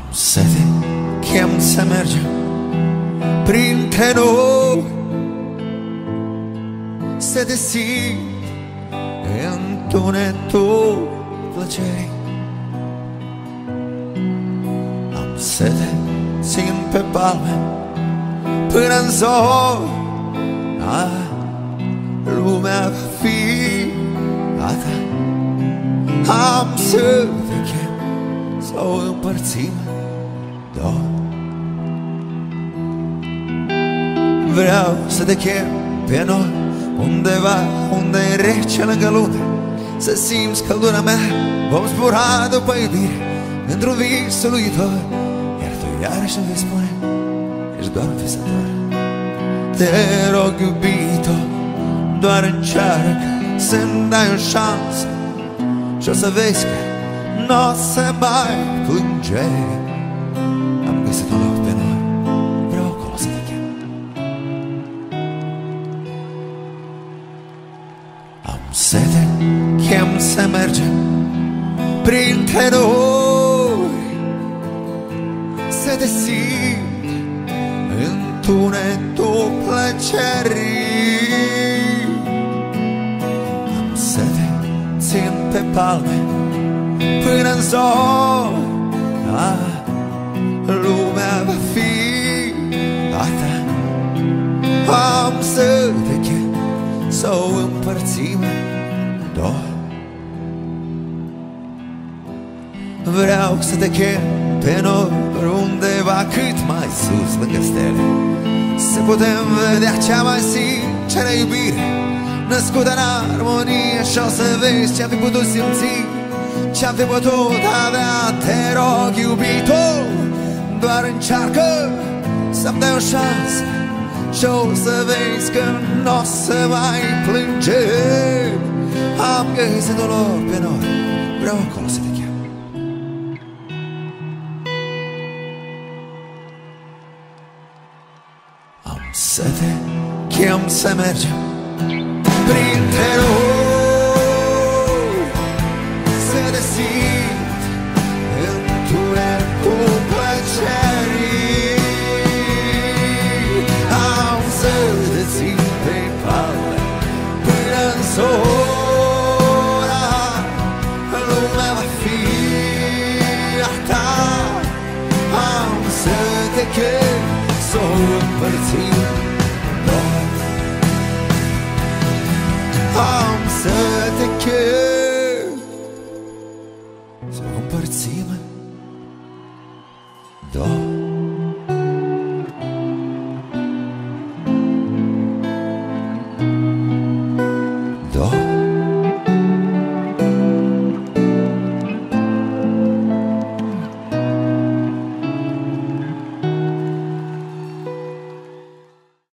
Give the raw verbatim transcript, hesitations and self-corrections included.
sete, chem să mergem printre noi, să deschid întunetul plăcerii. Am sete, țin pe palme până-n zor, ah, lumea va fi a ta. Am să te chem să o împărțim două. Vreau să te chem pe noi undeva unde e rece lângă lune, să simți căldura mea. Vom zbura după iubire într-un vis uluitor, iar tu iarăși îmi vei spune: ești doar un visător. Te rog, iubito, doar încearcă să-mi dai o șansă și o să vezi că n-o să mai plânge. Am găsit un loc pe noi, vreau acolo să te chem. Am sete, chem să mergem printre noi, să deschid întunetul plăcerii. Am sete, țin pe palme până-n zor, ah, lumea va fi a ta. Am să te chem să o împărțim două. Vreau să te chem pe nori undeva cât mai sus lângă stele, să putem vedea cea mai sinceră iubire născută în armonie, și o să vezi ce-am fi putut simți, ce-am fi putut avea. Te rog, iubito, doar încearcă să-mi dai o șansă și o să vezi că n-o să mai plângem. Am găsit un loc pe nori, vreau acolo să te chem. Am sete, chem să mergem printre noi, să deschid întunetul plăcerii. Am să te țin pe palme până-n zor, lumea va fi a ta. Am să te chem să o împărțim două. Am să te chem să o împărțim două.